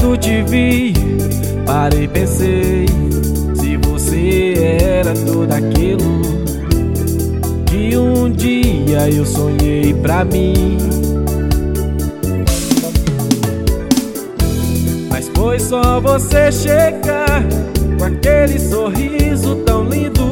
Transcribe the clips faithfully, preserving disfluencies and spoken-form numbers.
Quando te vi, parei e pensei, se você era tudo aquilo que um dia eu sonhei pra mim. Mas foi só você chegar com aquele sorriso tão lindo.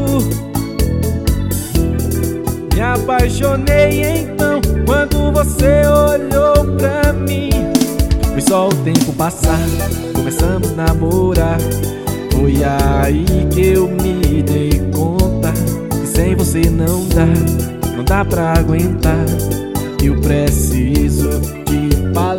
Me apaixonei então quando você olhou pra mim. Foi só o tempo passar, começamos a namorar. Foi aí que eu me dei conta que sem você não dá, não dá pra aguentar. Eu preciso te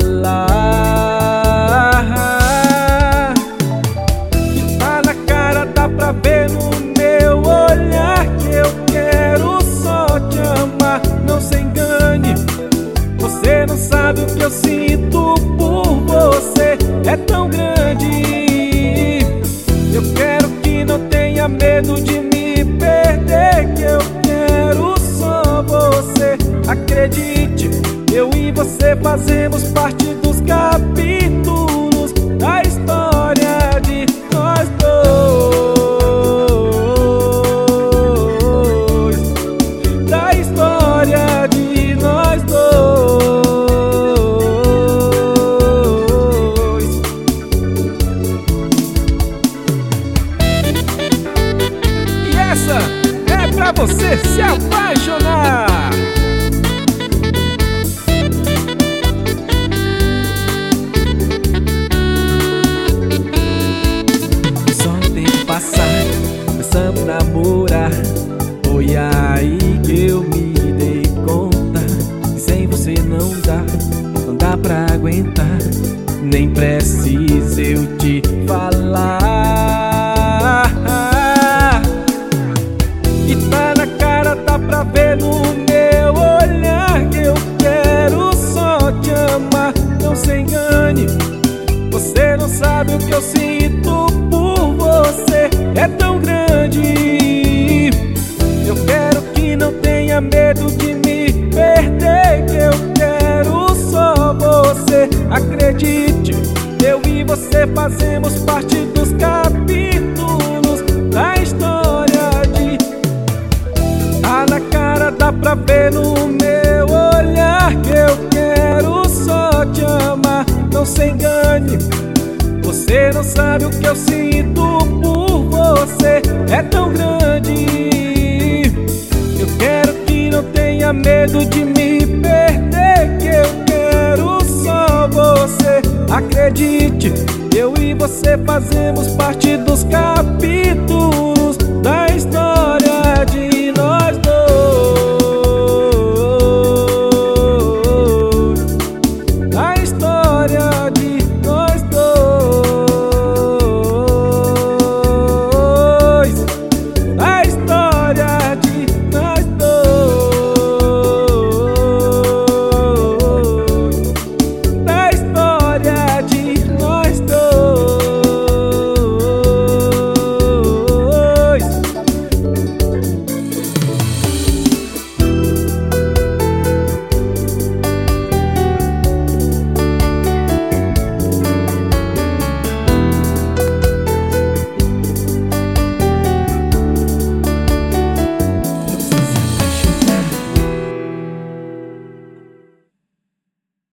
falar. E tá na cara, dá pra ver no meu olhar que eu quero só te amar. Não se engane, você não sabe o que eu sinto por você. É tão grande. Eu quero que não tenha medo de me perder, que eu quero só você. Acredite, eu e você fazemos parte dos capítulos da história de nós dois, da história de nós dois. E essa é pra você se apaixonar. Começamos a namorar. Foi aí que eu me dei conta que sem você não dá, não dá pra aguentar. Nem preciso eu te falar. E tá na cara, dá pra ver no meu olhar que eu quero só te amar. Não se engane, você não sabe o que eu sinto por você. É tão grande. Eu quero que não tenha medo de me perder, que eu quero só você. Acredite, eu e você fazemos parte dos capítulos da história de... Tá na cara, dá pra ver no meu olhar que eu quero só te amar. Não se engane, você não sabe o que eu sinto por você. É tão grande. Eu quero que não tenha medo de me perder, que eu quero só você. Acredite, eu e você fazemos parte